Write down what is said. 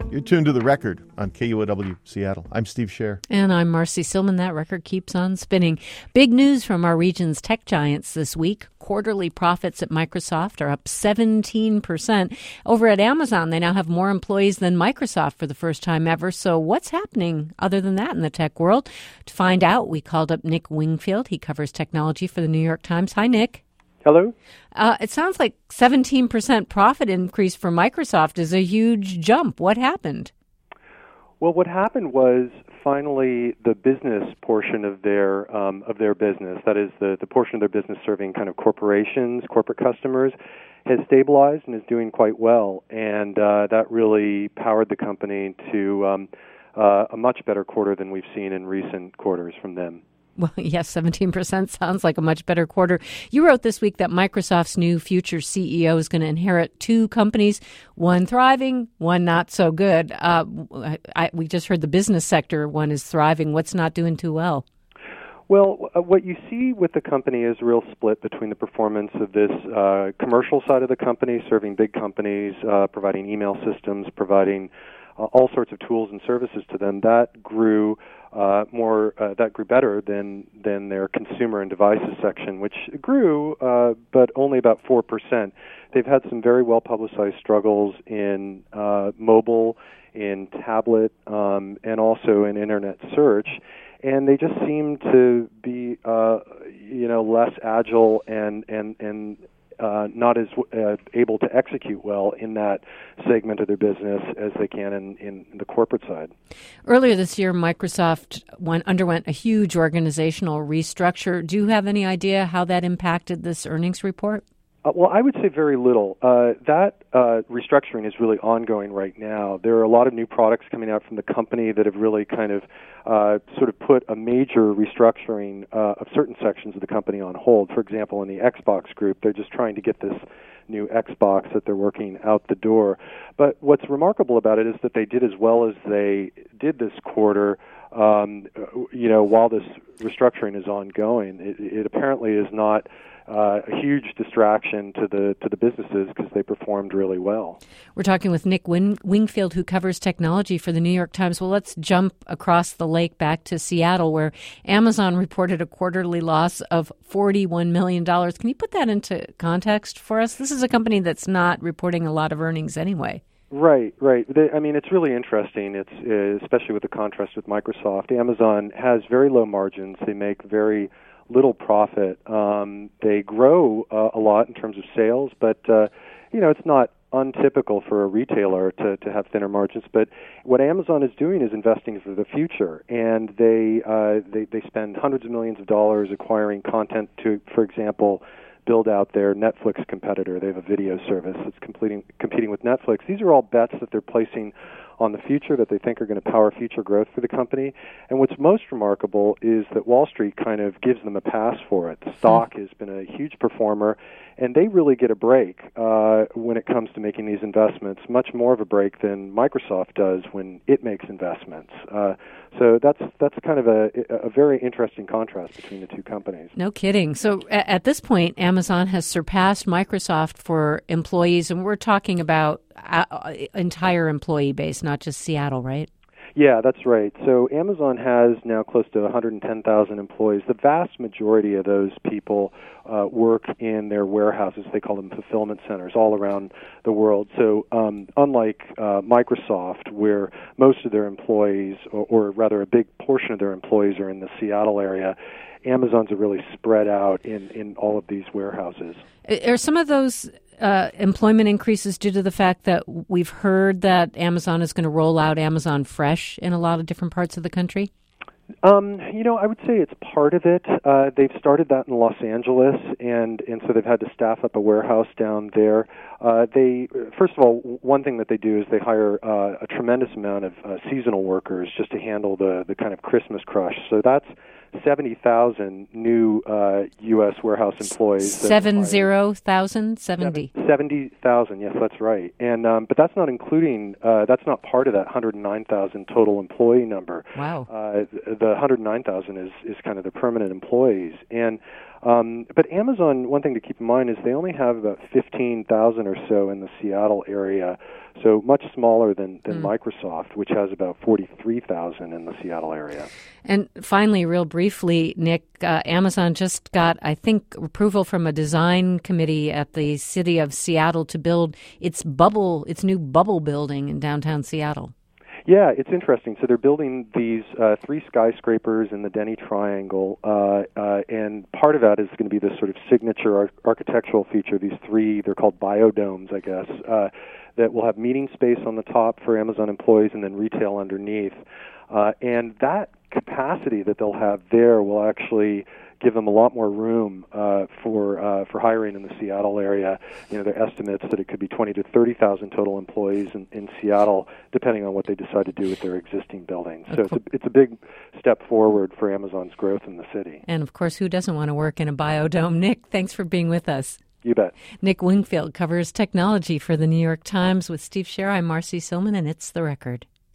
You're tuned to The Record on KUOW Seattle. I'm Steve Scher. And I'm Marcy Silman. That record keeps on spinning. Big news from our region's tech giants this week. Quarterly profits at Microsoft are up 17%. Over at Amazon, they now have more employees than Microsoft for the first time ever. So what's happening other than that in the tech world? To find out, we called up Nick Wingfield. He covers technology for the New York Times. Hi, Nick. Hello. It sounds like 17% profit increase for Microsoft is a huge jump. What happened? Well, what happened was finally the business portion of their business, that is the portion of their business serving kind of corporations, corporate customers, has stabilized and is doing quite well, and that really powered the company to a much better quarter than we've seen in recent quarters from them. Well, yes, 17% sounds like a much better quarter. You wrote this week that Microsoft's new future CEO is going to inherit two companies, one thriving, one not so good. We just heard the business sector one is thriving. What's not doing too well? Well, what you see with the company is a real split between the performance of this commercial side of the company, serving big companies, providing email systems, providing all sorts of tools and services to them. That grew better than their consumer and devices section, which grew, but only about 4%. They've had some very well-publicized struggles in mobile, in tablet, and also in internet search, and they just seem to be, less agile and not as able to execute well in that segment of their business as they can in the corporate side. Earlier this year, Microsoft underwent a huge organizational restructure. Do you have any idea how that impacted this earnings report? Well, I would say very little. That restructuring is really ongoing right now. There are a lot of new products coming out from the company that have really kind of sort of put a major restructuring of certain sections of the company on hold. For example, in the Xbox group, they're just trying to get this new Xbox that they're working out the door. But what's remarkable about it is that they did as well as they did this quarter, while this restructuring is ongoing. It apparently is not a huge distraction to the businesses because they performed really well. We're talking with Nick Wingfield, who covers technology for the New York Times. Well, let's jump across the lake back to Seattle, where Amazon reported a quarterly loss of $41 million. Can you put that into context for us? This is a company that's not reporting a lot of earnings anyway. Right. It's really interesting. It's especially with the contrast with Microsoft. Amazon has very low margins. They make very little profit. They grow a lot in terms of sales, but it's not untypical for a retailer to have thinner margins. But what Amazon is doing is investing for the future, and they spend hundreds of millions of dollars acquiring content to, for example, build out their Netflix competitor. They have a video service that's competing with Netflix. These are all bets that they're placing on the future that they think are going to power future growth for the company. And what's most remarkable is that Wall Street kind of gives them a pass for it. The stock has been a huge performer, and they really get a break when it comes to making these investments, much more of a break than Microsoft does when it makes investments. So that's kind of a very interesting contrast between the two companies. No kidding. So at this point, Amazon has surpassed Microsoft for employees, and we're talking about entire employee base, not just Seattle, right? Yeah, that's right. So Amazon has now close to 110,000 employees. The vast majority of those people work in their warehouses. They call them fulfillment centers all around the world. So unlike Microsoft, where most of their employees, or rather a big portion of their employees are in the Seattle area, Amazon's are really spread out in all of these warehouses. Are some of those employment increases due to the fact that we've heard that Amazon is going to roll out Amazon Fresh in a lot of different parts of the country? I would say it's part of it. They've started that in Los Angeles, and so they've had to staff up a warehouse down there. First of all, one thing that they do is they hire a tremendous amount of seasonal workers just to handle the kind of Christmas crush. So that's 70,000 new U.S. warehouse employees. 70,000? 70,000, yes, that's right. And but that's not including, that's not part of that 109,000 total employee number. Wow. The 109,000 is kind of the permanent employees. And But Amazon, one thing to keep in mind is they only have about 15,000 or so in the Seattle area, so much smaller than Microsoft, which has about 43,000 in the Seattle area. And finally, real briefly, Nick, Amazon just got, I think, approval from a design committee at the city of Seattle to build its new bubble building in downtown Seattle. Yeah, it's interesting. So they're building these 3 skyscrapers in the Denny Triangle, and part of that is going to be this sort of signature architectural feature, these 3, they're called biodomes, I guess, that will have meeting space on the top for Amazon employees and then retail underneath. And that capacity that they'll have there will actually give them a lot more room for hiring in the Seattle area. There are estimates that it could be 20 to 30,000 total employees in Seattle, depending on what they decide to do with their existing buildings. So it's a big step forward for Amazon's growth in the city. And of course, who doesn't want to work in a biodome? Nick, thanks for being with us. You bet. Nick Wingfield covers technology for the New York Times. With Steve Scher, I'm Marcy Silman, and it's The Record.